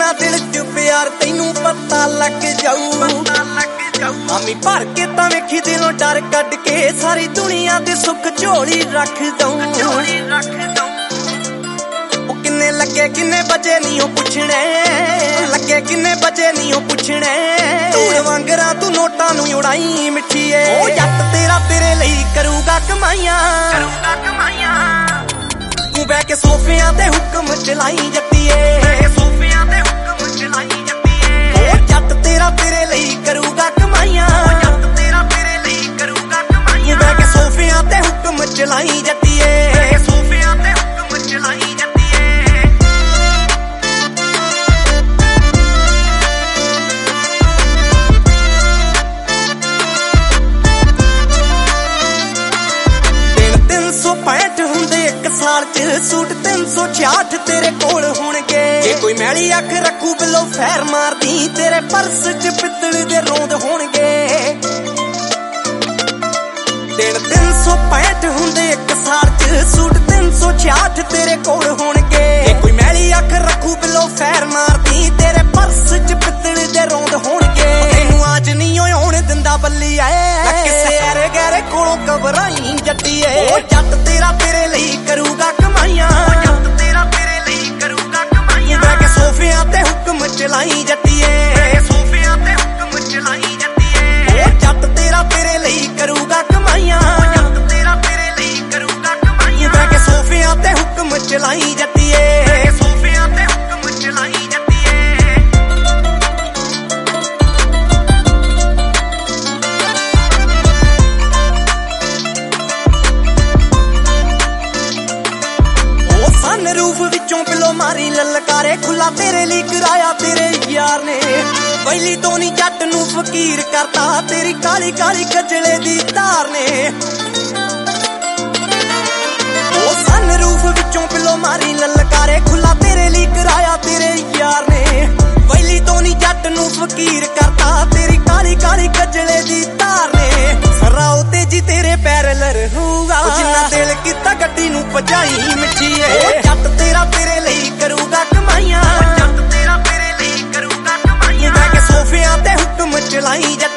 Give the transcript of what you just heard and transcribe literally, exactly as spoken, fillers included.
जिन्ना दिल च प्यार तैनू पता लग जाऊ। आमी भर के तां वेखी दिलों डर कढ के सारी दुनिया दे सुख झोली रख दऊं। किन्ने लगे किन्ने बजे नी ओ पुछणे, लगे किन्ने बजे नी ओ पुछणे। धूड़ वांगरा तू नोटां नू उड़ाई मिठीए, ओ जट तेरा तेरे लई करूगा कमाईयां, करूगा कमाईयां। तू बैठ के सोफियां ते हुक्म चलाई जट्टीए, सोफियां ते हुक्म चलाई जट्टीए। ओ जट तेरा तेरे लई करूगा कमाईयां, ओ जट तेरा तेरे लई करूगा कमाईयां। तू बैठ के सोफियां ते हुक्म चलाई जट्टीए, सोफियां ते हुक्म चलाई जट्टीए। पैंठ हुंदे एक साल च सूट तीन सौ छियाठ तेरे कोल होणगे। जे कोई मैली अख रखू बिलो फैर मार दी, तेरे पर्स च पित्तल दे रोंद होणगे। दिन तीन सौ पैंठ हुंदे एक साल च सूट तीन सौ छियाठ तेरे कोल होणगे। जे कोई मैली अख रखू बिलो फैर मार दी, तेरे पर्स च पित्तल दे रोंद होणगे। तैनू आज नहीं होण दिंदा बल्ली ऐ, किसे ऐरे गैरे कोलों घबराई जट्टीए। ओ जट तेरा तेरे लई करूगा कमाईयां, जट तेरा तेरे लई करूगा कमाईयां। बैठ के सोफियां ते हुक्म चलाई जट्टीए, सोफियां ते हुक्म चलाई जट्टीए। ओ जट तेरा तेरे लई करूगा कमाईयां, जट तेरा तेरे लई करूगा कमाईयां। बैठ के सोफियां ते हुक्म चलाई जट्टीए, सोफियां ते हुक्म चलाई जट्टीए। रूफ विचों पिलो मारी ललकारे, खुला तेरे लिए कराया तेरे यार ने। पहली तो नहीं जट नू फकीर करता, तेरी काली काली कजले दी तार ने। ओ सन रूफ विचों पिलो मारी ललकारे, खुला तेरे लिए कराया तेरे यार ने। पहली तो नहीं जट नू फकीर करता, तेरी काली काली कजले दी तार ने। सराओ तेजी तेरे पैर लरहूगा, जिन्ना दिल किता गड्डी नू भजाई मिठीए। जट तेरा तेरे लई करूगा कमाईयां, जट तेरा तेरे लई करूगा कमाईयां। बैठ के सोफियां ते हुक्म चलाई जट